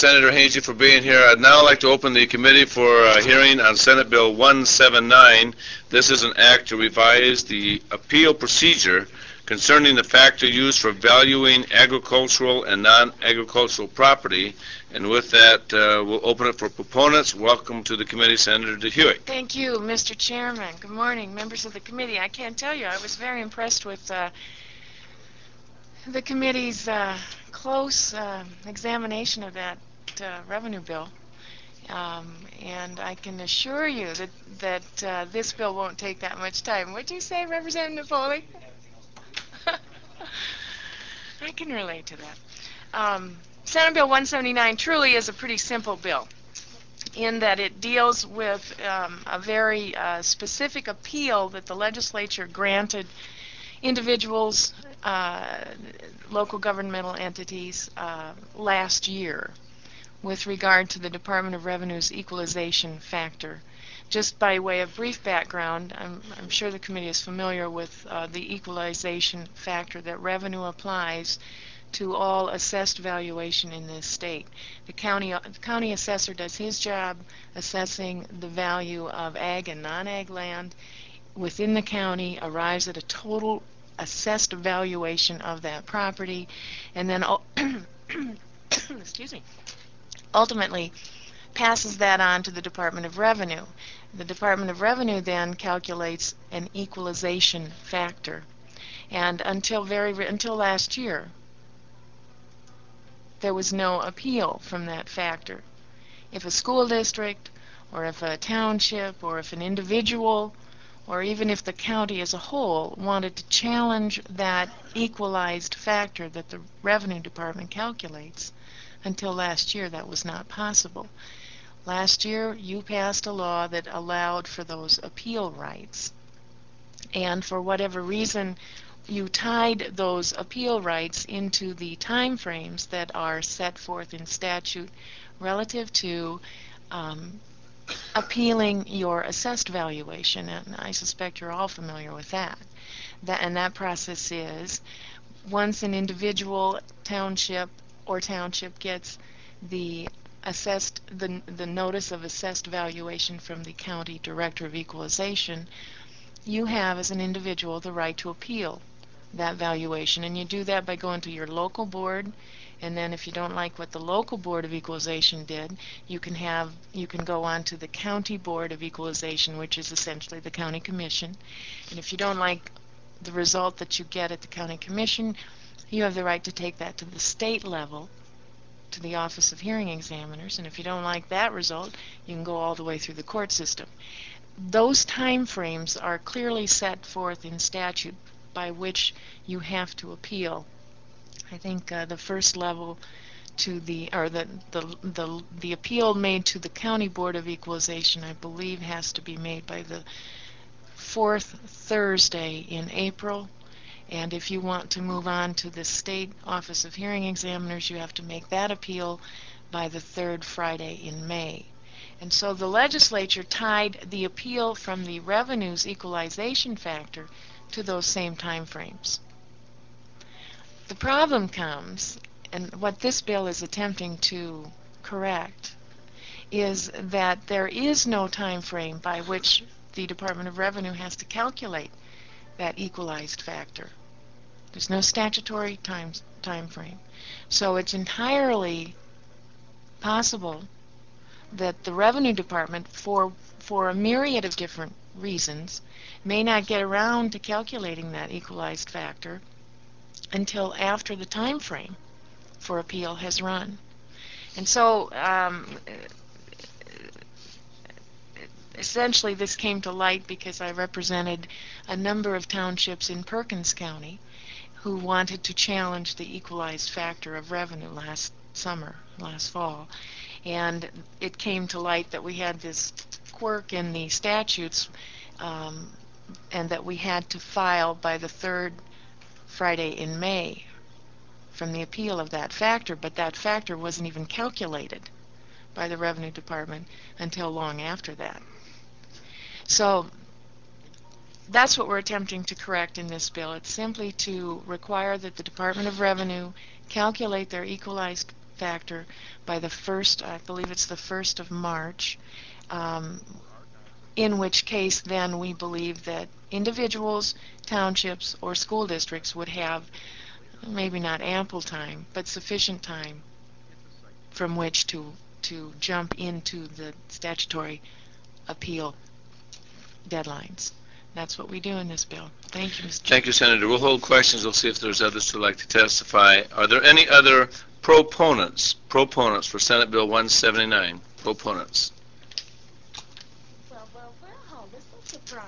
Senator Hainsey, for being here. I'd now like to open the committee for a hearing on Senate Bill 179. This is an act to revise the appeal procedure concerning the factor used for valuing agricultural and non-agricultural property. And with that, we'll open it for proponents. Welcome to the committee, Senator DeHuey. Thank you, Mr. Chairman. Good morning, members of the committee. I can't tell you, I was very impressed with the committee's close examination of that revenue bill. And I can assure you that this bill won't take that much time. What'd you say, Representative Foley? I can relate to that. Senate Bill 179 truly is a pretty simple bill in that it deals with a very specific appeal that the legislature granted individuals, local governmental entities last year with regard to the Department of Revenue's equalization factor. Just by way of brief background, I'm sure the committee is familiar with the equalization factor that revenue applies to all assessed valuation in this state. The county assessor does his job assessing the value of ag and non-ag land within the county, arrives at a total assessed valuation of that property, and then excuse me, ultimately passes that on to the Department of Revenue. The Department of Revenue then calculates an equalization factor. And until last year, there was no appeal from that factor. If a school district, or if a township, or if an individual, or even if the county as a whole wanted to challenge that equalized factor that the Revenue Department calculates, until last year that was not possible. Last year you passed a law that allowed for those appeal rights. And for whatever reason, you tied those appeal rights into the time frames that are set forth in statute relative to appealing your assessed valuation, and I suspect you're all familiar with that. And that process is, once an individual township gets the notice of assessed valuation from the county director of equalization, you have as an individual the right to appeal that valuation, and you do that by going to your local board. And then if you don't like what the local Board of Equalization did, you can go on to the County Board of Equalization, which is essentially the County Commission. And if you don't like the result that you get at the County Commission, you have the right to take that to the state level, to the Office of Hearing Examiners. And if you don't like that result, you can go all the way through the court system. Those time frames are clearly set forth in statute by which you have to appeal. I think the first level to the appeal made to the County Board of Equalization, I believe, has to be made by the fourth Thursday in April. And if you want to move on to the State Office of Hearing Examiners, you have to make that appeal by the third Friday in May. And so the legislature tied the appeal from the revenue's equalization factor to those same time frames. The problem comes, and what this bill is attempting to correct, is that there is no time frame by which the Department of Revenue has to calculate that equalized factor. There's no statutory time frame. So it's entirely possible that the Revenue Department, for a myriad of different reasons, may not get around to calculating that equalized factor until after the time frame for appeal has run. And so essentially this came to light because I represented a number of townships in Perkins County who wanted to challenge the equalized factor of revenue last fall. And it came to light that we had this quirk in the statutes, and that we had to file by the third Friday in May from the appeal of that factor, but that factor wasn't even calculated by the Revenue Department until long after that. So that's what we're attempting to correct in this bill. It's simply to require that the Department of Revenue calculate their equalized factor by the first, I believe it's the 1st of March, in which case then we believe that individuals, townships, or school districts would have maybe not ample time, but sufficient time from which to jump into the statutory appeal deadlines. That's what we do in this bill. Thank you, Mr. Thank you, Senator. We'll hold questions. We'll see if there's others who'd like to testify. Are there any other proponents for Senate Bill 179? Proponents. Well, this is a surprise.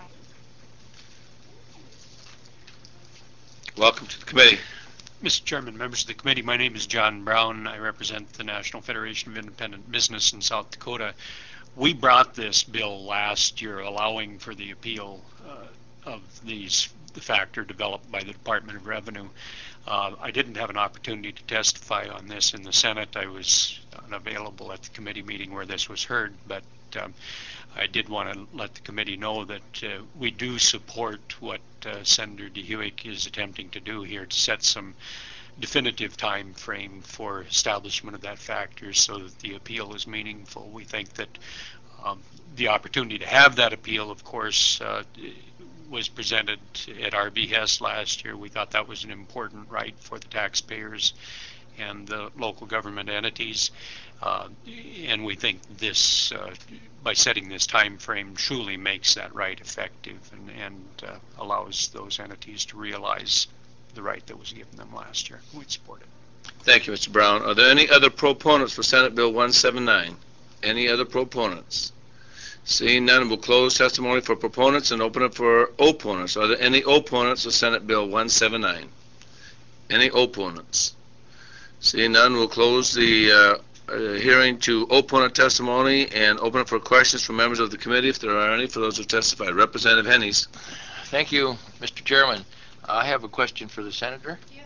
Welcome to the committee. Mr. Chairman, members of the committee, my name is John Brown. I represent the National Federation of Independent Business in South Dakota. We brought this bill last year allowing for the appeal of the factor developed by the Department of Revenue. I didn't have an opportunity to testify on this in the Senate. I was unavailable at the committee meeting where this was heard, but I did want to let the committee know that we do support what Senator DeHuick is attempting to do here to set some definitive time frame for establishment of that factor so that the appeal is meaningful. We think that the opportunity to have that appeal, of course, was presented at our behest last year. We thought that was an important right for the taxpayers and the local government entities. And we think this, by setting this time frame, truly makes that right effective and allows those entities to realize the right that was given them last year. We'd support it. Thank you, Mr. Brown. Are there any other proponents for Senate Bill 179? Any other proponents? Seeing none, we'll close testimony for proponents and open it for opponents. Are there any opponents for Senate Bill 179? Any opponents? Seeing none, we'll close the hearing to opponent testimony and open it for questions from members of the committee, if there are any, for those who testified. Representative Hennies. Thank you, Mr. Chairman. I have a question for the Senator. Yes.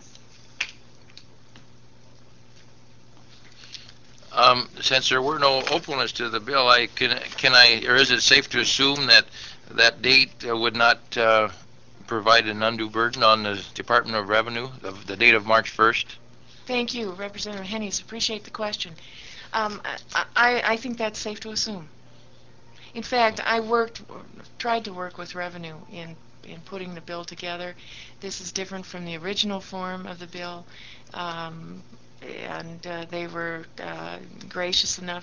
Since there were no opponents to the bill, or is it safe to assume that that date would not provide an undue burden on the Department of Revenue, the date of March 1st? Thank you, Representative Hennies. Appreciate the question. I think that's safe to assume. In fact, I tried to work with Revenue in putting the bill together. This is different from the original form of the bill, and they were gracious enough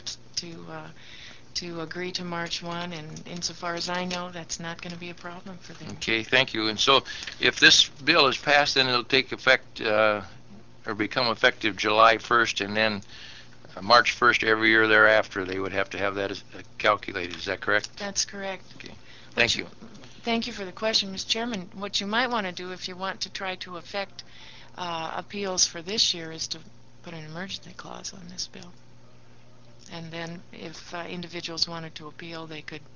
to agree to March 1, and insofar as I know, that's not going to be a problem for them. Okay, thank you. And so if this bill is passed, then it'll take effect or become effective July 1st, and then March 1st every year thereafter, they would have to have that calculated. Is that correct? That's correct. Okay. Thank you. Thank you for the question, Mr. Chairman. What you might want to do if you want to try to affect appeals for this year is to put an emergency clause on this bill. And then if individuals wanted to appeal, they could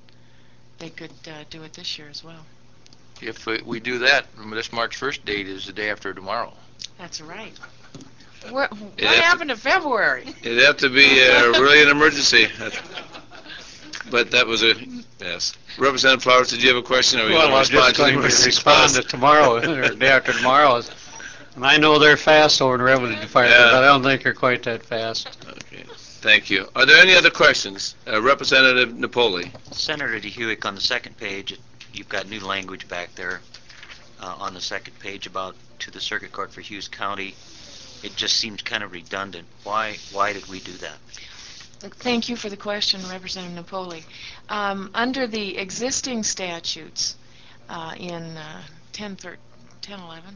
do it this year as well. If we do that, this March 1st date is the day after tomorrow. That's right. What happened to February? It'd have to be really an emergency. But that was yes. Representative Flowers, did you have a question? Or Well, I was just going to respond to tomorrow, or day after tomorrow. And I know they're fast over in the Revenue Department, but I don't think they're quite that fast. Okay. Thank you. Are there any other questions? Representative Napoli. Senator DeHuick, on the second page, you've got new language back there on the second page about to the Circuit Court for Hughes County. It just seems kind of redundant. Why did we do that? Thank you for the question, Representative Napoli. Under the existing statutes in 1011,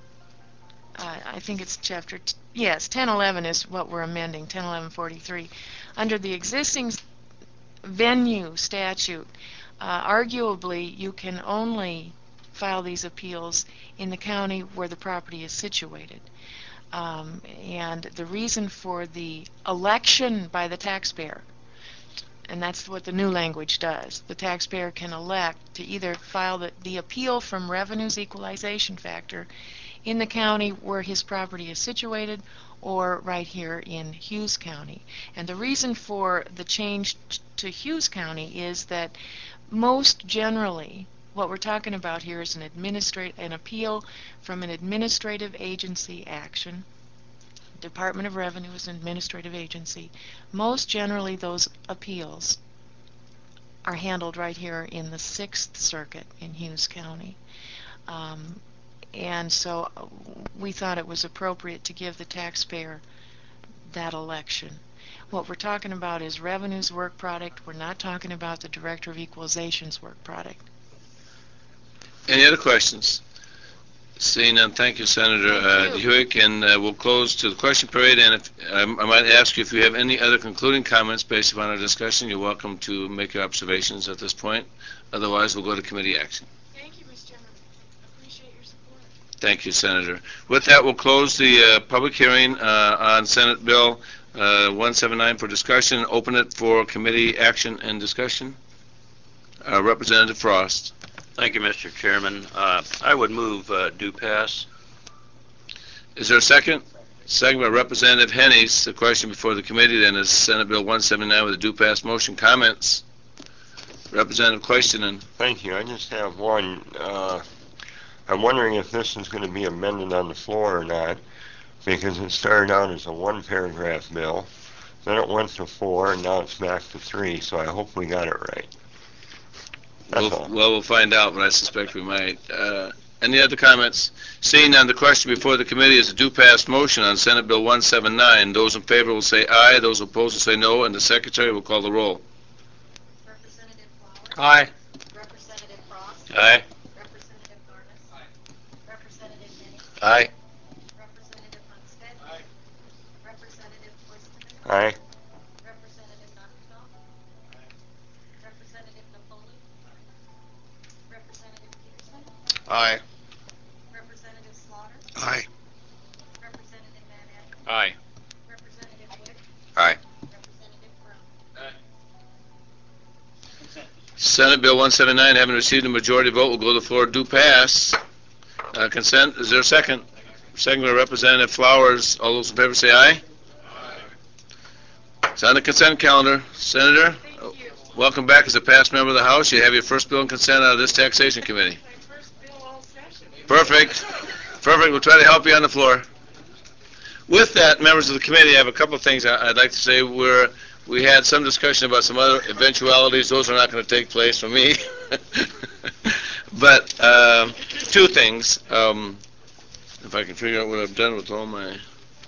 I think it's chapter, yes, 1011 is what we're amending, 101143. Under the existing venue statute, arguably you can only file these appeals in the county where the property is situated. And the reason for the election by the taxpayer, and that's what the new language does, the taxpayer can elect to either file the appeal from revenue's equalization factor in the county where his property is situated or right here in Hughes County. And the reason for the change to Hughes County is that most generally what we're talking about here is an appeal from an administrative agency action Department of Revenue is an administrative agency. Most generally, those appeals are handled right here in the 6th Circuit in Hughes County. And so we thought it was appropriate to give the taxpayer that election. What we're talking about is Revenue's work product. We're not talking about the Director of Equalization's work product. Any other questions? Seeing none, thank you, Senator Hewitt, and we'll close to the question period. And if I might ask you if you have any other concluding comments based upon our discussion, you're welcome to make your observations at this point. Otherwise, we'll go to committee action. Thank you, Mr. Chairman. Appreciate your support. Thank you, Senator. With that, we'll close the public hearing on Senate Bill 179 for discussion. Open it for committee action and discussion. Representative Frost. Thank you, Mr. Chairman. I would move do pass. Is there a second? Second by Representative Hennies. The question before the committee then is Senate Bill 179 with a do pass motion. Comments? Representative Questionen. Thank you. I just have one. I'm wondering if this is going to be amended on the floor or not, because it started out as a one-paragraph bill, then it went to 4, and now it's back to 3, so I hope we got it right. We'll find out, but I suspect we might. Any other comments? Seeing none, the question before the committee is a do pass motion on Senate Bill 179. Those in favor will say aye. Those opposed will say no, and the Secretary will call the roll. Representative Flowers. Aye. Representative Frost. Aye. Representative Garnis. Aye. Representative Henning. Aye. Representative Hunstead. Aye. Representative Questement. Aye. Representative Nuttall. Representative Napoli. Representative Peterson. Aye. Representative Slaughter. Aye. Representative Van Etten. Aye. Representative Wick. Aye. Representative Brown. Senate Bill 179, having received a majority vote, will go to the floor. Do pass. Consent. Is there a second? Second by Representative Flowers. All those in favor say aye. It's on the consent calendar. Senator, welcome back as a past member of the House. You have your first bill in consent out of this taxation committee. My first bill all session. Perfect. Perfect. We'll try to help you on the floor. With that, members of the committee, I have a couple of things I'd like to say. We had some discussion about some other eventualities. Those are not going to take place for me. But two things. If I can figure out what I've done with all my...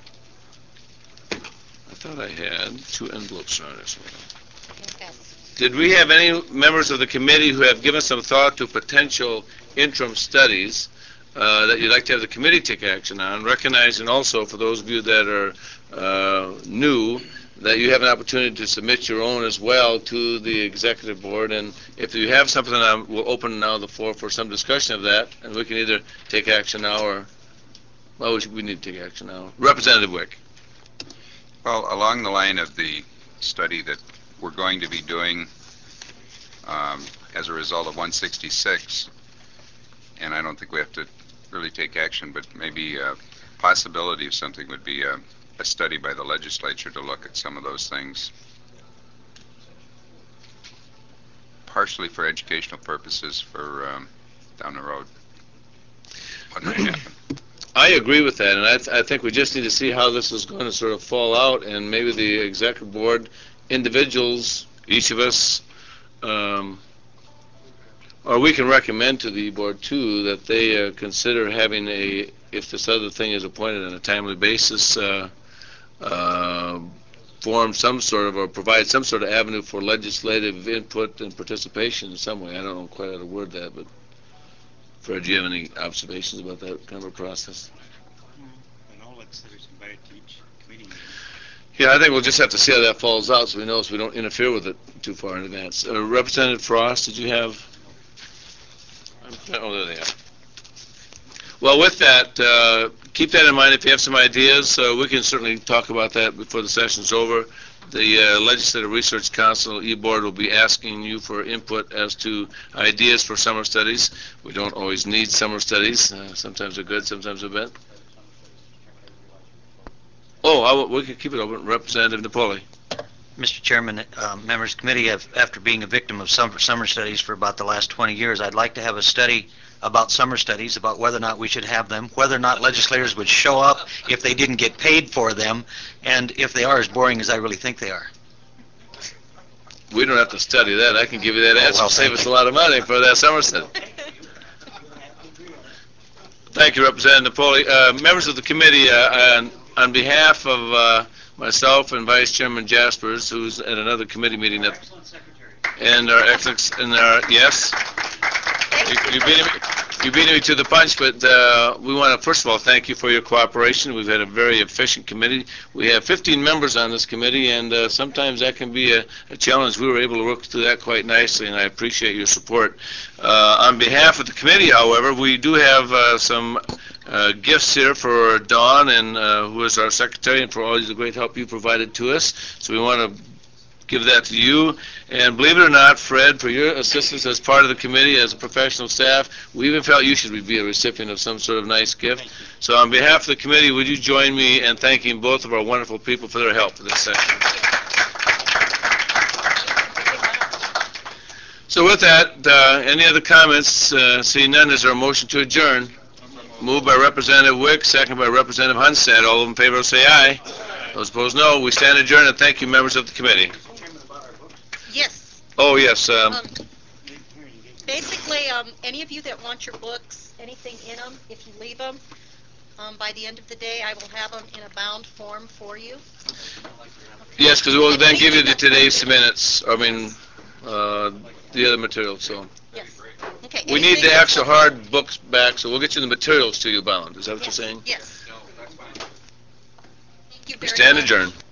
I thought I had 2 envelopes on this one. Did we have any members of the committee who have given some thought to potential interim studies that you'd like to have the committee take action on, recognizing also for those of you that are new that you have an opportunity to submit your own as well to the executive board, and if you have something, we'll open now the floor for some discussion of that, and we can either take action now or, well, we need to take action now. Representative Wick. Well, along the line of the study that we're going to be doing as a result of 166, and I don't think we have to really take action, but maybe a possibility of something would be a study by the legislature to look at some of those things, partially for educational purposes for down the road. What might happen. I agree with that, and I think we just need to see how this is going to sort of fall out, and maybe the executive board, individuals, each of us, or we can recommend to the board too that they consider having if this other thing is appointed on a timely basis, form some sort of, or provide some sort of avenue for legislative input and participation in some way. I don't know quite how to word that, but Fred, do you have any observations about that kind of a process? And all legislators invited to each committee meeting. Yeah, I think we'll just have to see how that falls out so we know, so we don't interfere with it too far in advance. Representative Frost, did you have? Oh, there they are. Well, with that, keep that in mind. If you have some ideas, we can certainly talk about that before the session's over. The Legislative Research Council, E-Board, will be asking you for input as to ideas for summer studies. We don't always need summer studies. Sometimes they're good, sometimes they're bad. Oh, we can keep it open. Representative Napoli. Mr. Chairman, members of the committee, after being a victim of summer studies for about the last 20 years, I'd like to have a study about summer studies, about whether or not we should have them, whether or not legislators would show up if they didn't get paid for them, and if they are as boring as I really think they are. We don't have to study that. I can give you that answer. well, Save thank us a you. lot of money for that summer study. Thank you, Representative Napoli. Members of the committee, on behalf of myself and Vice Chairman Jaspers, who's at another committee meeting, and our excellence, and our yes, you beat me to the punch. But we want to first of all thank you for your cooperation. We've had a very efficient committee. We have 15 members on this committee, and sometimes that can be a challenge. We were able to work through that quite nicely, and I appreciate your support. On behalf of the committee, however, we do have some gifts here for Dawn, and who is our secretary, and for all the great help you provided to us. So we want to give that to you. And believe it or not, Fred, for your assistance as part of the committee, as a professional staff, we even felt you should be a recipient of some sort of nice gift. So on behalf of the committee, would you join me in thanking both of our wonderful people for their help for this session? So with that, any other comments? Seeing none, is there a motion to adjourn? Moved by Representative Wick, second by Representative Hunstead. All in favor say aye. Those opposed, no. We stand adjourned, and thank you, members of the committee. Yes. Oh, yes. Basically, any of you that want your books, anything in them, if you leave them, by the end of the day, I will have them in a bound form for you. Yes, because we'll then give you the today's minutes, the other materials. So Yes. Okay. we need the actual hard books back, so we'll get you the materials to you bound. Is that what you're saying? Yes. Thank you We very stand much. adjourned.